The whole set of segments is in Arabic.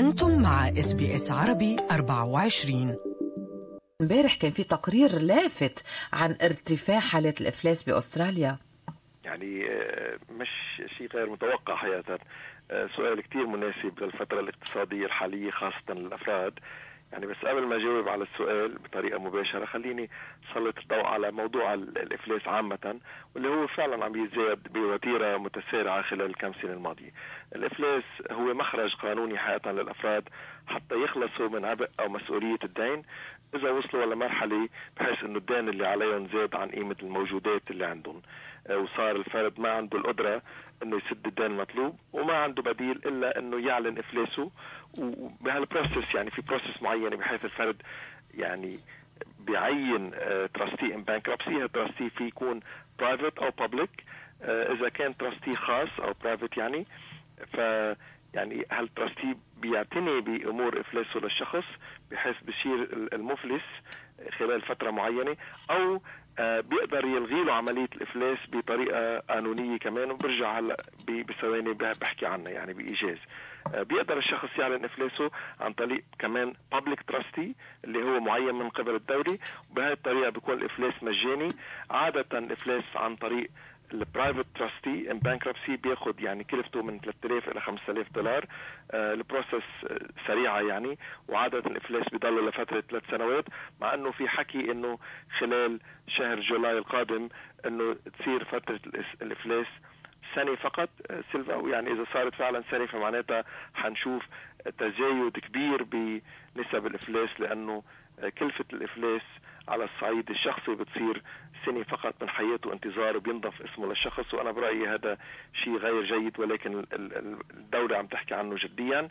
أنتم مع SBS عربي 24. امبارح كان في تقرير لافت عن ارتفاع حالة الإفلاس بأستراليا. يعني مش شيء غير متوقع حقيقة. سؤال كتير مناسب للفترة الاقتصادية الحالية خاصة للأفراد. يعني بس قبل ما أجاوب على السؤال بطريقة مباشرة خليني سلط الضوء على موضوع الإفلاس عامة، واللي هو فعلا عم يزداد بوتيرة متسارعة خلال الكم سنة الماضية. الإفلاس هو مخرج قانوني حقيقة للأفراد حتى يخلصوا من عبء أو مسؤولية الدين إذا وصلوا لمرحلة بحيث إنه الدين اللي عليهم زاد عن قيمة الموجودات اللي عندهم، وصار الفرد ما عنده القدرة انه يسد الدين المطلوب وما عنده بديل الا انه يعلن افلاسه. وبهالبروسس يعني في بروسس معينة بحيث الفرد يعني بيعين تراستي ان بانكربسي. التراستي فيه يكون برايفت او بابليك. اذا كان تراستي خاص او برايفت يعني يعني هالتراستي بيعتني بامور افلاسه للشخص بحيث بشير المفلس خلال فترة معينة، او بيقدر يلغي له عملية الإفلاس بطريقة قانونية كمان. وبرجع هلا بثواني بحكي عنها يعني بإيجاز. بيقدر الشخص يعلن إفلاسه عن طريق كمان public trustee اللي هو معين من قبل الدولة، وبهذه الطريقة بيكون الإفلاس مجاني. عادة الإفلاس عن طريق البرايفت تراستي ان بانكربسي بياخد يعني كلفته من 3000 الى 5000 دولار. البروسس سريعه يعني، وعاده الافلاس بيضل لفتره 3 سنوات، مع انه في حكي انه خلال شهر جولاي القادم انه تصير فتره الافلاس سنة فقط سيلفا. يعني إذا صارت فعلا سنة فمعناتها حنشوف تزايد كبير بنسب الإفلاس، لأنه كلفة الإفلاس على الصعيد الشخصي بتصير سنة فقط من حياته انتظار وبينضف اسمه للشخص. وأنا برأيي هذا شيء غير جيد، ولكن الدولة عم تحكي عنه جديا.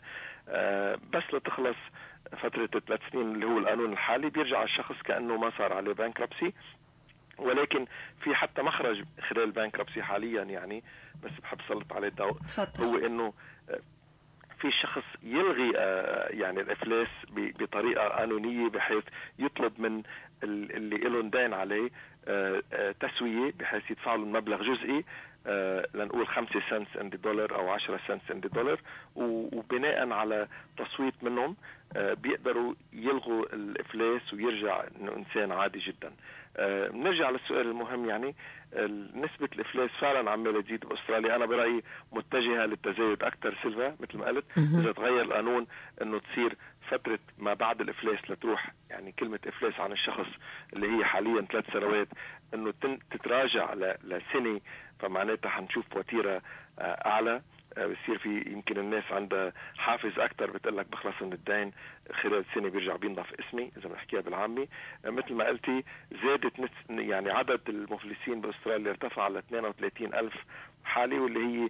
بس لتخلص فترة 3 سنين اللي هو القانون الحالي بيرجع الشخص كأنه ما صار عليه بانكربسي. ولكن في حتى مخرج خلال البانكربسي حاليا يعني، بس بحب سلط عليه الضوء، هو انه في الشخص يلغي يعني الافلاس بطريقه قانونيه بحيث يطلب من اللي لهم دين عليه تسويه بحيث يدفع له مبلغ جزئي، لنقول 5 سنت عند الدولار او 10 سنت عند الدولار، وبناء على تصويت منهم بيقدروا يلغوا الافلاس ويرجع انه انسان عادي جدا. نرجع للسؤال المهم، يعني نسبة الإفلاس فعلا عمالة تزيد بأستراليا. أنا برأيي متجهة للتزايد أكثر سيلفا مثل ما قلت. إذا تغير القانون إنه تصير فترة ما بعد الإفلاس لتروح يعني كلمة إفلاس عن الشخص اللي هي حاليا 3 سنوات إنه تتراجع لسنة، فمعناتها حنشوف وتيرة أعلى. بصير في يمكن الناس عندها حافز أكتر بتقلك بخلص من الدين خلال سنة بيرجع بينضف اسمي إذا بنحكيها بالعامي. مثل ما قلتي زادت يعني عدد المفلسين بأستراليا ارتفع ل 32,000 حالي، واللي هي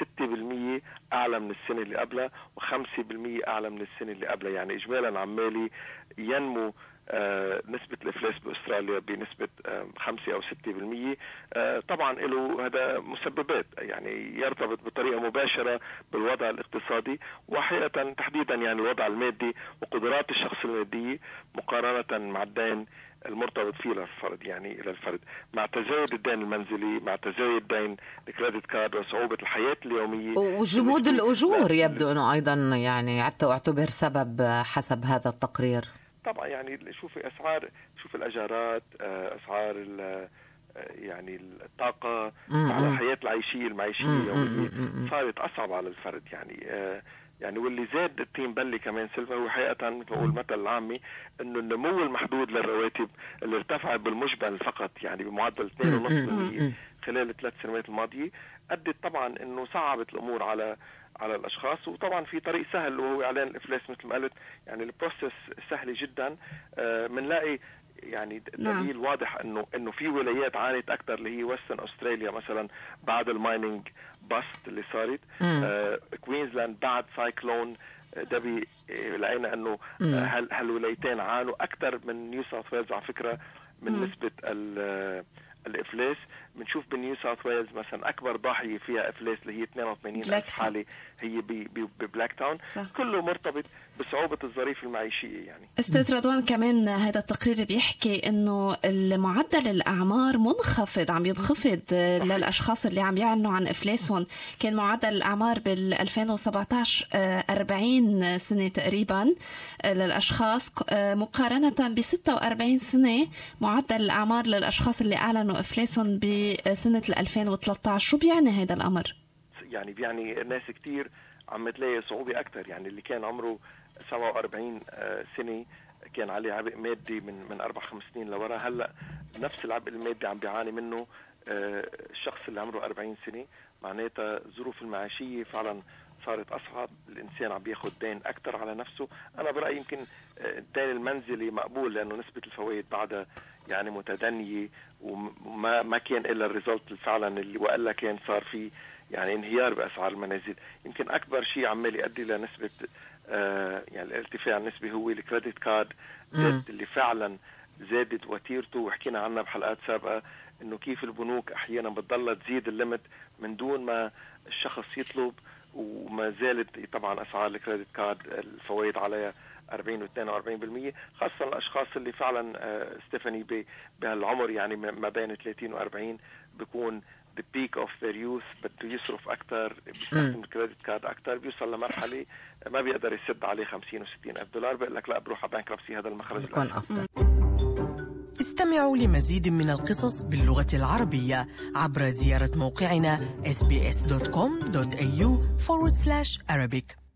6% أعلى من السنة اللي قبلها و5% أعلى من السنة اللي قبلها. يعني إجمالا عمالي ينمو نسبة الإفلاس بأستراليا بنسبة 5 أو 6%. طبعا له هذا مسببات يعني يرتبط بطريقة مباشرة بالوضع الاقتصادي، وحقيقة تحديدا يعني الوضع المادي وقدرات الشخص المادية مقارنة مع الدين المرتبط فيه للفرد. يعني إلى الفرد مع تزايد الدين المنزلي، مع تزايد دين الكريدت كارد وصعوبة الحياة اليومية وجمود الأجور يبدو أنه أيضا يعني اعتبر سبب حسب هذا التقرير. طبعا يعني شوفي أسعار، شوف الأجارات، أسعار يعني الطاقة على الحياة المعيشية اليومية صارت أصعب على الفرد. يعني واللي زاد التيم بلي كمان سيلفا هو حقيقة مثل ما أقول مثل العامي إنه النمو المحدود للرواتب اللي ارتفعت بالمجمل فقط يعني بمعدل 2.5% خلال ال3 سنوات الماضية أدت طبعا إنه صعبت الأمور على الأشخاص. وطبعا في طريق سهل وهو إعلان الإفلاس مثل ما قلت. يعني البروسيس سهل جدا. منلاقي يعني دليل واضح انه في ولايات عانت اكثر اللي هي ويسترن استراليا مثلا بعد المايننج باست اللي صارت. كوينزلاند بعد سايكلون دبي لقينا انه هالولايتين عانوا اكثر من نيو ساوث ويلز على فكره من نسبه الافلاس. بنشوف بنيو ساوث ويلز مثلا أكبر ضاحية فيها إفلاس اللي هي 82,000 حالة هي ببلاك تاون. كله مرتبط بصعوبة الظريف المعيشية. يعني أستاذ رضوان، كمان هذا التقرير بيحكي إنه المعدل الأعمار منخفض، عم ينخفض للأشخاص اللي عم يعلنوا عن إفلاسهم. كان معدل الأعمار بال2017 40 سنة تقريبا للأشخاص، مقارنة ب46 سنة معدل الأعمار للأشخاص اللي أعلنوا إفلاسهم بسنة 2013. شو بيعني هذا الأمر؟ يعني ناس كتير عم تلاقي صعوبة أكتر. يعني اللي كان عمره 47 سنة كان عليه عبء مادي من 4-5 سنين لورا، هلأ نفس العبء المادي عم بيعاني منه الشخص اللي عمره 40 سنة. معناتها الظروف المعيشية فعلا صارت أصعب، الإنسان عم بياخد دين أكتر على نفسه. أنا برأيي يمكن الدين المنزلي مقبول لأنه نسبة الفوائد بعدها يعني متدنية، وما كان إلا الريزلت فعلا اللي وقال كان صار فيه يعني انهيار بأسعار المنازل. يمكن أكبر شيء عمال يؤدي لنسبة يعني الارتفاع النسبي هو الكريدت كارد اللي فعلا زادت وتيرته، وحكينا عنها بحلقات سابقة إنه كيف البنوك أحيانا بتضل تزيد الليمت من دون ما الشخص يطلب، وما زالت طبعا أسعار الكريدت كارد الفوائد عليها 40 و 42%، خاصة الأشخاص اللي فعلا ستيفاني بهالعمر يعني ما بين 30 و 40 بيكون the peak of their youth، بده يصرف أكتر، بيستخدم الكريدت كارد أكتر، بيوصل لمرحلة ما بيقدر يسد عليه 50 و 60 ألف دولار، بيقول لك لا بروح على بانكربسي، هذا المخرج الأفضل. استمعوا لمزيد من القصص باللغة العربية عبر زيارة موقعنا sbs.com.au/Arabic.